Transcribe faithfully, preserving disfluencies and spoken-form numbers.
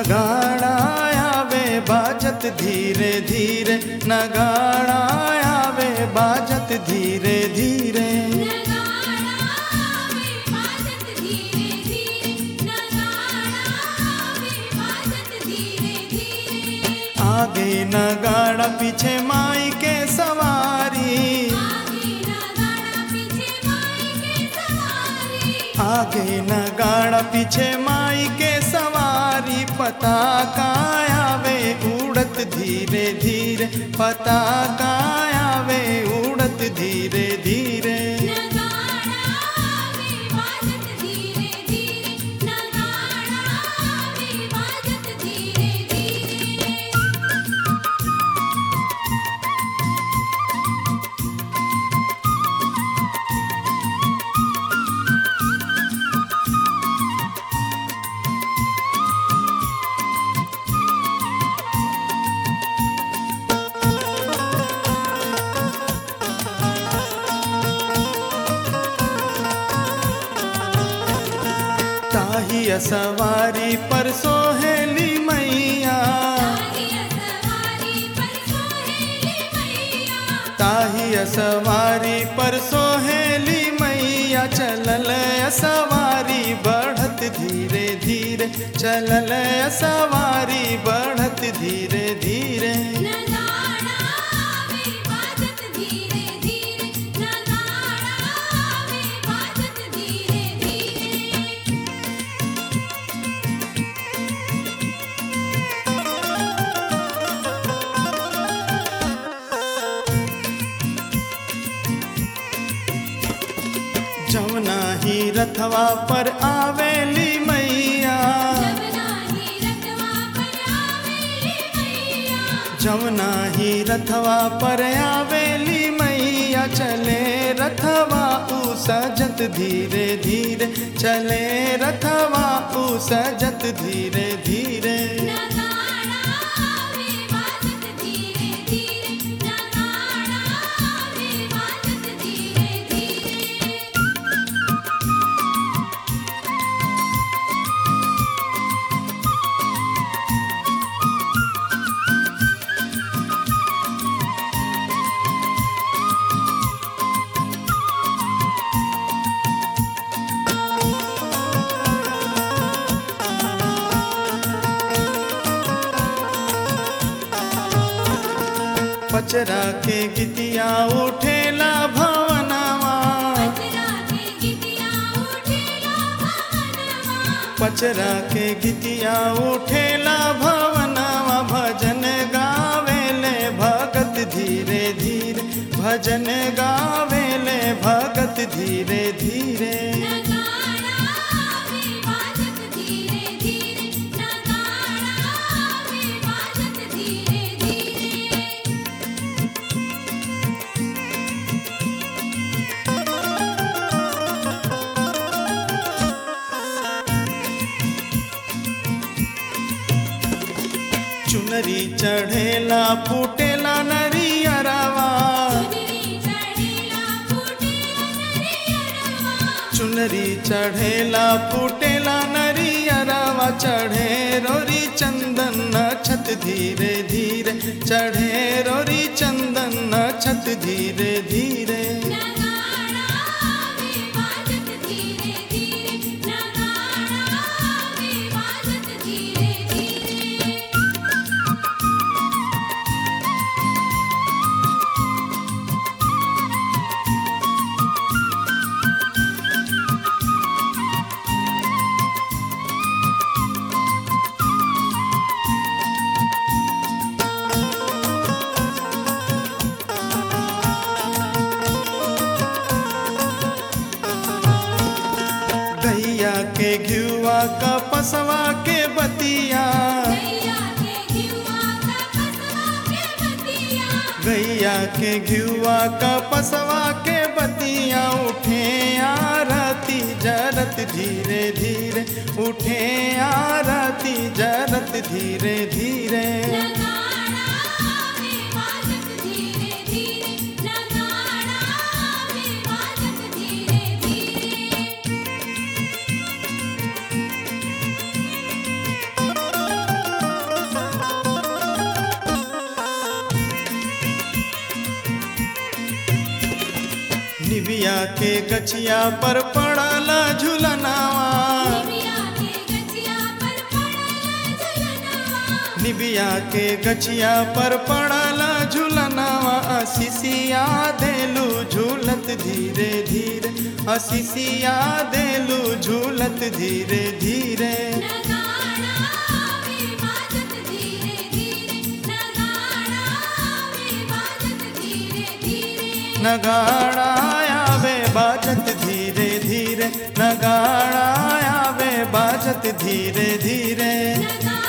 नगाड़ा आवे बाजत धीरे धीरे, नगाड़ा आवे बाजत धीरे धीरे। आगे नगाड़ा पीछे माई के सवारी, आगे नगाड़ा पीछे माई के सवारी। पताका आवे उड़त धीरे धीरे, पताका आवे उड़त धीरे धीरे। ताहिया सवारी पर सोहेली मैया, ताहिया सवारी पर सोहेली मैया। चलल सवारी बढ़त धीरे धीरे, चलल सवारी बढ़त धीरे धीरे। जमुना ही रथवा पर आवेली मैया, जमुना ही रथवा पर आवेली मैया। चले रथवा ऊ सजत धीरे धीरे, चले रथवा ऊ सजत धीरे धीरे। पचरा के गीतिया उठेला भवनवा, पचरा के गीतिया उठेला भवनवा। भजन गावेले भगत धीरे धीरे, भजन गावेले भगत धीरे धीरे। चुनरी चढ़ेला फूटेला नरियरवा, चुनरी चढ़ेला फूटेला नरियरवा। चढ़े रोरी चंदन छत धीरे धीरे, चढ़े रोरी चंदन छत धीरे धीरे। गैया के घिउआ का पसवा के बतिया, गैया के घिउआ का पसवा के बतिया। उठे आरती जरत धीरे धीरे, उठे आरती जरत धीरे धीरे। के गछिया पर पड़ला झुलनावा, निबिया के गछिया पर पड़ला झुलनावा, असिसिया देलू झूलत धीरे धीरे, असिसिया देलू झूलत धीरे धीरे। नगाड़ा आवे बाजत धीरे धीरे, नगाड़ा आवे बाजत धीरे धीरे।